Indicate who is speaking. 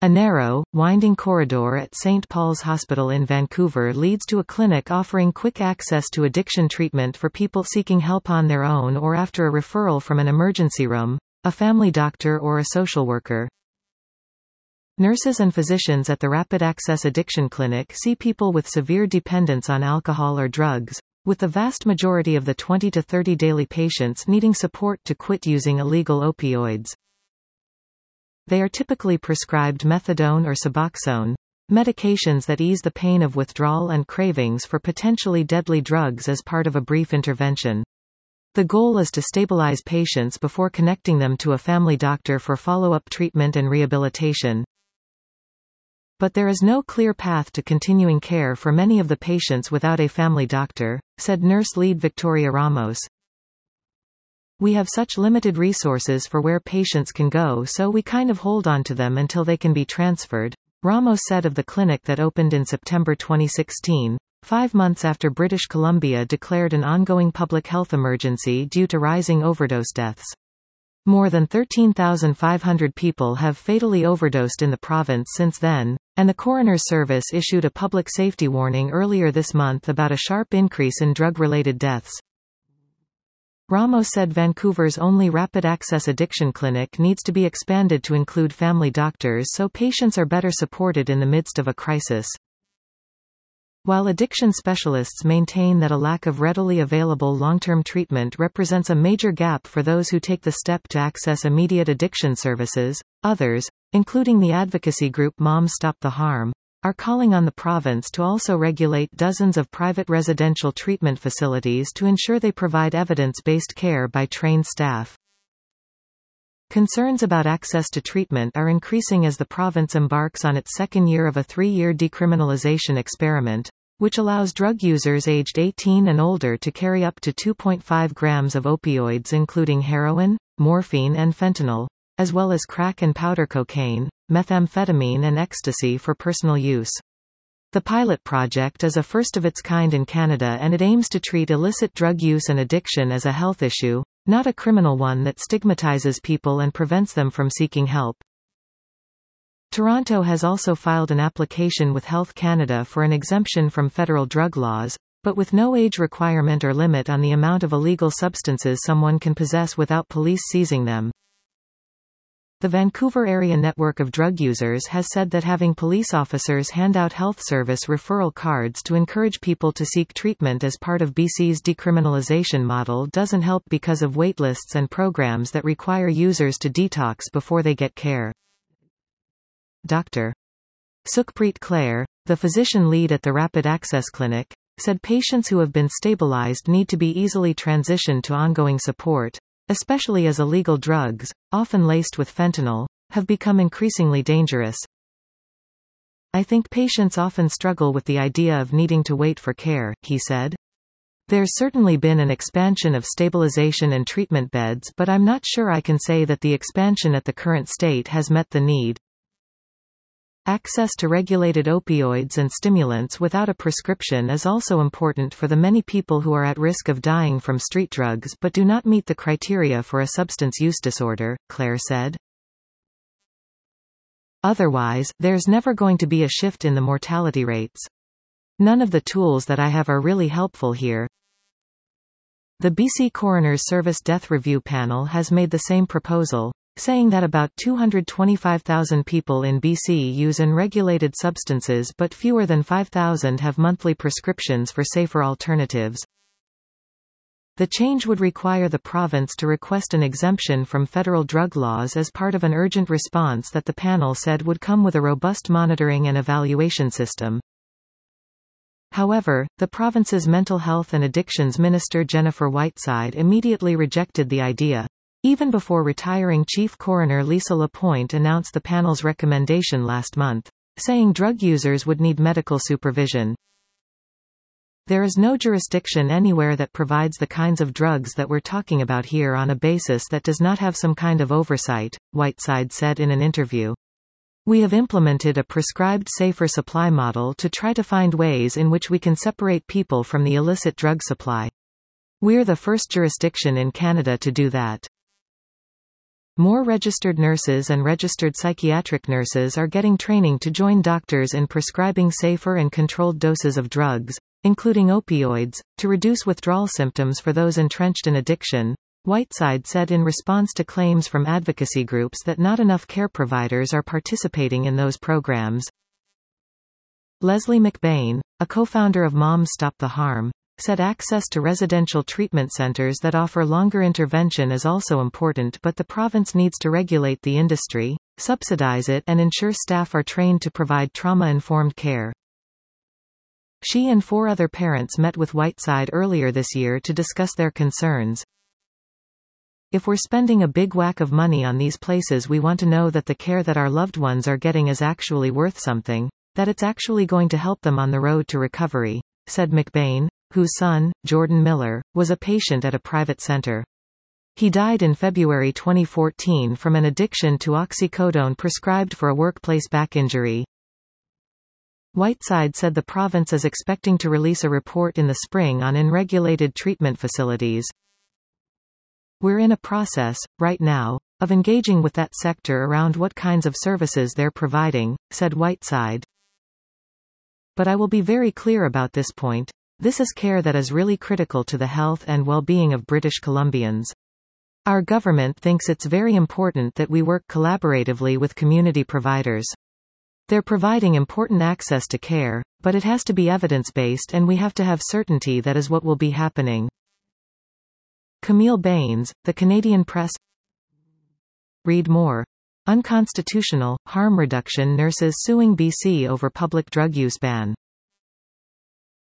Speaker 1: A narrow, winding corridor at St. Paul's Hospital in Vancouver leads to a clinic offering quick access to addiction treatment for people seeking help on their own or after a referral from an emergency room, a family doctor or a social worker. Nurses and physicians at the Rapid Access Addiction Clinic see people with severe dependence on alcohol or drugs, with the vast majority of the 20 to 30 daily patients needing support to quit using illegal opioids. They are typically prescribed methadone or Suboxone, medications that ease the pain of withdrawal and cravings for potentially deadly drugs as part of a brief intervention. The goal is to stabilize patients before connecting them to a family doctor for follow-up treatment and rehabilitation. But there is no clear path to continuing care for many of the patients without a family doctor, said nurse lead Victoria Ramos. We have such limited resources for where patients can go, so we kind of hold on to them until they can be transferred, Ramos said of the clinic that opened in September 2016, 5 months after British Columbia declared an ongoing public health emergency due to rising overdose deaths. More than 13,500 people have fatally overdosed in the province since then, and the coroner's service issued a public safety warning earlier this month about a sharp increase in drug-related deaths. Ramos said Vancouver's only rapid access addiction clinic needs to be expanded to include family doctors so patients are better supported in the midst of a crisis. While addiction specialists maintain that a lack of readily available long-term treatment represents a major gap for those who take the step to access immediate addiction services, others, including the advocacy group Moms Stop the Harm, are calling on the province to also regulate dozens of private residential treatment facilities to ensure they provide evidence-based care by trained staff. Concerns about access to treatment are increasing as the province embarks on its second year of a 3-year decriminalization experiment, which allows drug users aged 18 and older to carry up to 2.5 grams of opioids including heroin, morphine and fentanyl, as well as crack and powder cocaine, methamphetamine and ecstasy for personal use. The pilot project is a first of its kind in Canada and it aims to treat illicit drug use and addiction as a health issue, not a criminal one that stigmatizes people and prevents them from seeking help. Toronto has also filed an application with Health Canada for an exemption from federal drug laws, but with no age requirement or limit on the amount of illegal substances someone can possess without police seizing them. The Vancouver Area Network of Drug Users has said that having police officers hand out health service referral cards to encourage people to seek treatment as part of BC's decriminalization model doesn't help because of waitlists and programs that require users to detox before they get care. Dr. Sukhpreet Clare, the physician lead at the Rapid Access Clinic, said patients who have been stabilized need to be easily transitioned to ongoing support, especially as illegal drugs, often laced with fentanyl, have become increasingly dangerous. I think patients often struggle with the idea of needing to wait for care, he said. There's certainly been an expansion of stabilization and treatment beds, but I'm not sure I can say that the expansion at the current state has met the need. Access to regulated opioids and stimulants without a prescription is also important for the many people who are at risk of dying from street drugs but do not meet the criteria for a substance use disorder, Clare said. Otherwise, there's never going to be a shift in the mortality rates. None of the tools that I have are really helpful here. The BC Coroner's Service Death Review Panel has made the same proposal, saying that about 225,000 people in BC use unregulated substances but fewer than 5,000 have monthly prescriptions for safer alternatives. The change would require the province to request an exemption from federal drug laws as part of an urgent response that the panel said would come with a robust monitoring and evaluation system. However, the province's Mental Health and Addictions Minister Jennifer Whiteside immediately rejected the idea, even before retiring Chief Coroner Lisa Lapointe announced the panel's recommendation last month, saying drug users would need medical supervision. There is no jurisdiction anywhere that provides the kinds of drugs that we're talking about here on a basis that does not have some kind of oversight, Whiteside said in an interview. We have implemented a prescribed safer supply model to try to find ways in which we can separate people from the illicit drug supply. We're the first jurisdiction in Canada to do that. More registered nurses and registered psychiatric nurses are getting training to join doctors in prescribing safer and controlled doses of drugs, including opioids, to reduce withdrawal symptoms for those entrenched in addiction, Whiteside said in response to claims from advocacy groups that not enough care providers are participating in those programs. Leslie McBain, a co-founder of Moms Stop the Harm, said access to residential treatment centers that offer longer intervention is also important, but the province needs to regulate the industry, subsidize it, and ensure staff are trained to provide trauma-informed care. She and 4 other parents met with Whiteside earlier this year to discuss their concerns. If we're spending a big whack of money on these places, we want to know that the care that our loved ones are getting is actually worth something, that it's actually going to help them on the road to recovery, said McBain, whose son, Jordan Miller, was a patient at a private center. He died in February 2014 from an addiction to oxycodone prescribed for a workplace back injury. Whiteside said the province is expecting to release a report in the spring on unregulated treatment facilities. We're in a process, right now, of engaging with that sector around what kinds of services they're providing, said Whiteside. But I will be very clear about this point. This is care that is really critical to the health and well-being of British Columbians. Our government thinks it's very important that we work collaboratively with community providers. They're providing important access to care, but it has to be evidence-based and we have to have certainty that is what will be happening. Camille Bains, The Canadian Press. Read more. Unconstitutional, harm reduction nurses suing BC over public drug use ban.